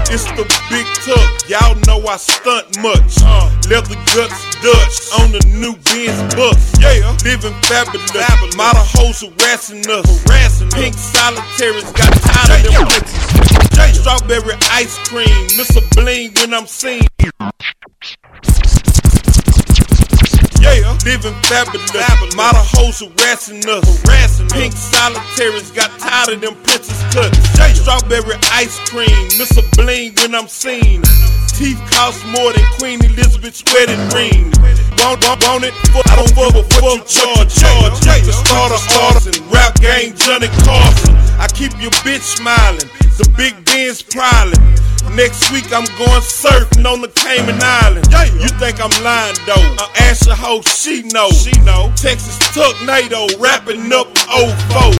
It's the big tuck, y'all know I stunt much. Leather guts Dutch on the new Benz bus. Yeah, living fabulous. Model hoes harassing us. Pink solitaries got tired of them bitches. Strawberry ice cream, miss a bling when I'm seen. Yeah, living fabulous. Model hoes harassing us. Pink solitaries got tired of them princess cuts. Strawberry ice cream, miss a bling when I'm seen. Teeth cost more than Queen Elizabeth's wedding ring. Want it? I don't fuck with what you charge. The starter artist and rap game Johnny Carson. I keep your bitch smiling, the big Benz prowling. Next week I'm going surfing on the Cayman Island. You think I'm lying though? Ask her hoe, she know. Texas Tucknado, wrapping up 04.